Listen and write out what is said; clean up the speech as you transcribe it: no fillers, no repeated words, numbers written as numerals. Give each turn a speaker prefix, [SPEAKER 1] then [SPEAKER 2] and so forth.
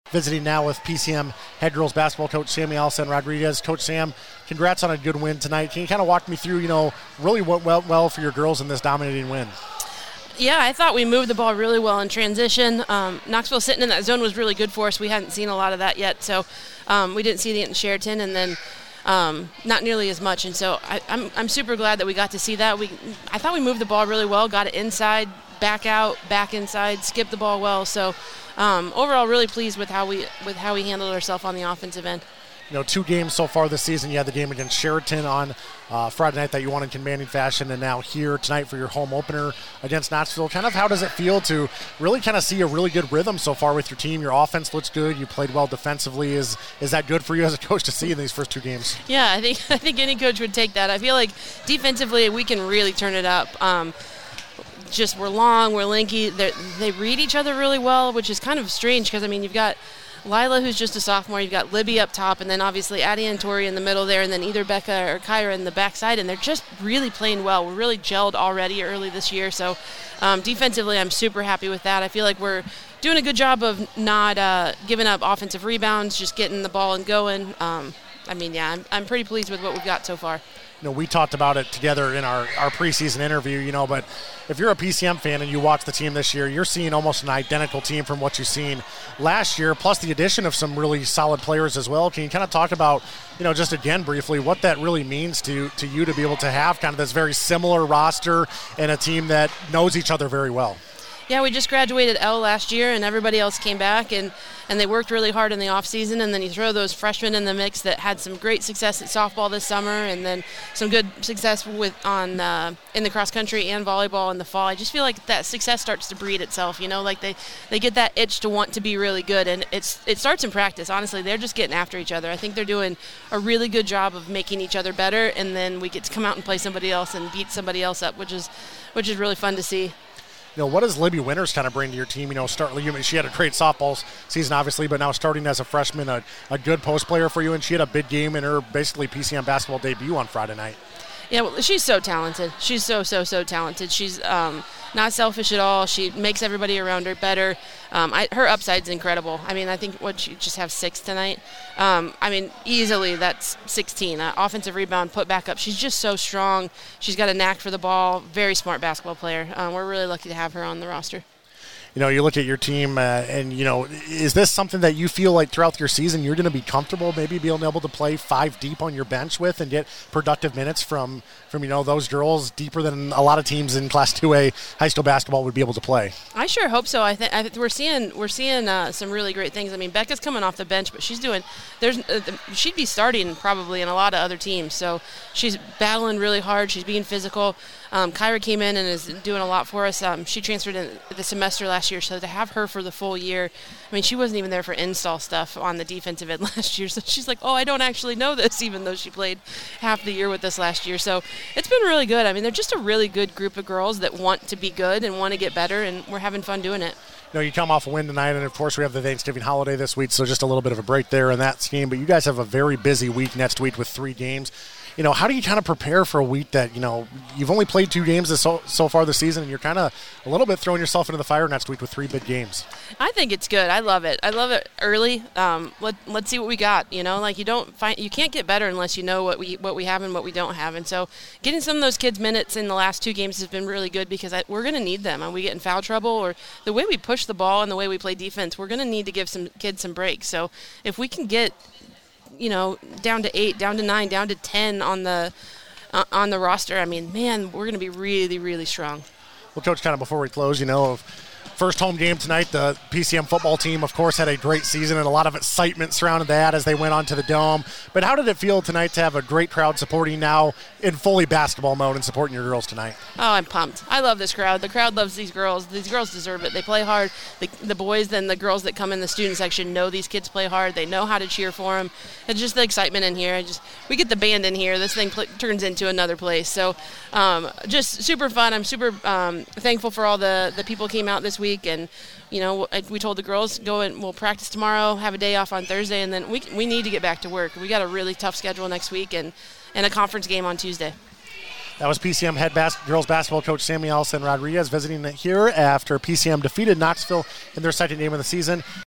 [SPEAKER 1] Visiting now with PCM head girls basketball coach Sammy Allison Rodriguez. Coach Sam, congrats on a good win tonight. Can you kind of walk me through, really what went well for your girls in this dominating win?
[SPEAKER 2] Yeah, I thought we moved the ball really well in transition. Knoxville sitting in that zone was really good for us. We hadn't seen a lot of that yet, so we didn't see it in Sheraton, and then not nearly as much. And so I'm super glad that we got to see that. I thought we moved the ball really well, got it inside, back out, back inside, skipped the ball well. So overall, really pleased with how we handled ourselves on the offensive end.
[SPEAKER 1] 2 games so far this season. You had the game against Sheraton on Friday night that you won in commanding fashion, and now here tonight for your home opener against Knoxville. Kind of how does it feel to really kind of see a really good rhythm so far with your team? Your offense looks good. You played well defensively. Is that good for you as a coach to see in these first 2 games?
[SPEAKER 2] Yeah, I think any coach would take that. I feel like defensively we can really turn it up. We're long, we're lanky. They read each other really well, which is kind of strange because, you've got Lila, who's just a sophomore, you've got Libby up top, and then obviously Addie and Tori in the middle there, and then either Becca or Kyra in the backside, and they're just really playing well. We're really gelled already early this year, so defensively I'm super happy with that. I feel like we're doing a good job of not giving up offensive rebounds, just getting the ball and going. I'm pretty pleased with what we've got so far.
[SPEAKER 1] We talked about it together in our preseason interview, but if you're a PCM fan and you watch the team this year, you're seeing almost an identical team from what you've seen last year, plus the addition of some really solid players as well. Can you kind of talk about, just again briefly, what that really means to you to be able to have kind of this very similar roster and a team that knows each other very well?
[SPEAKER 2] Yeah, we just graduated L last year, and everybody else came back, and they worked really hard in the offseason, and then you throw those freshmen in the mix that had some great success at softball this summer, and then some good success in the cross country and volleyball in the fall. I just feel like that success starts to breed itself, like they get that itch to want to be really good, and it starts in practice. Honestly, they're just getting after each other. I think they're doing a really good job of making each other better, and then we get to come out and play somebody else and beat somebody else up, which is really fun to see.
[SPEAKER 1] What does Libby Winters kind of bring to your team? She had a great softball season, obviously, but now starting as a freshman, a good post player for you, and she had a big game in her basically PCM basketball debut on Friday night.
[SPEAKER 2] Yeah, well, she's so talented. She's so talented. She's not selfish at all. She makes everybody around her better. Her upside's incredible. I think she just have 6 tonight. Easily that's 16. Offensive rebound, put back up. She's just so strong. She's got a knack for the ball. Very smart basketball player. We're really lucky to have her on the roster.
[SPEAKER 1] You look at your team and, is this something that you feel like throughout your season you're going to be comfortable maybe being able to play 5 deep on your bench with and get productive minutes from those girls deeper than a lot of teams in Class 2A high school basketball would be able to play? I
[SPEAKER 2] sure hope so. I think we're seeing some really great things. Becca's coming off the bench, but she'd be starting probably in a lot of other teams. So she's battling really hard. She's being physical. Kyra came in and is doing a lot for us. She transferred in the semester last year, so to have her for the full year, she wasn't even there for install stuff on the defensive end last year, so she's like, I don't actually know this, even though she played half the year with us last year. So it's been really good. They're just a really good group of girls that want to be good and want to get better, and we're having fun doing it.
[SPEAKER 1] You come off a win tonight, and of course we have the Thanksgiving holiday this week, so just a little bit of a break there in that scheme, but you guys have a very busy week next week with 3 games. How do you kind of prepare for a week that, you've only played 2 games so far this season, and you're kind of a little bit throwing yourself into the fire next week with 3 big games?
[SPEAKER 2] I think it's good. I love it. I love it early. Let's see what we got. You can't get better unless you know what we have and what we don't have. And so getting some of those kids minutes in the last 2 games has been really good because we're going to need them. And we get in foul trouble or the way we push the ball and the way we play defense, we're going to need to give some kids some breaks. So if we can get down to 8, down to 9, down to 10 on the roster, we're going to be really, really strong.
[SPEAKER 1] Well, Coach, kind of before we close, first home game tonight, the PCM football team, of course, had a great season and a lot of excitement surrounded that as they went onto the Dome. But how did it feel tonight to have a great crowd supporting now in fully basketball mode and supporting your girls tonight?
[SPEAKER 2] Oh, I'm pumped. I love this crowd. The crowd loves these girls. These girls deserve it. They play hard. The boys and the girls that come in the student section know these kids play hard. They know how to cheer for them. It's just the excitement in here. We get the band in here. This thing turns into another place. So just super fun. I'm super thankful for all the people who came out this week. And, we told the girls, go and we'll practice tomorrow, have a day off on Thursday, and then we need to get back to work. We got a really tough schedule next week and a conference game on Tuesday.
[SPEAKER 1] That was PCM head girls basketball coach Sammy Allison Rodriguez visiting here after PCM defeated Knoxville in their second game of the season.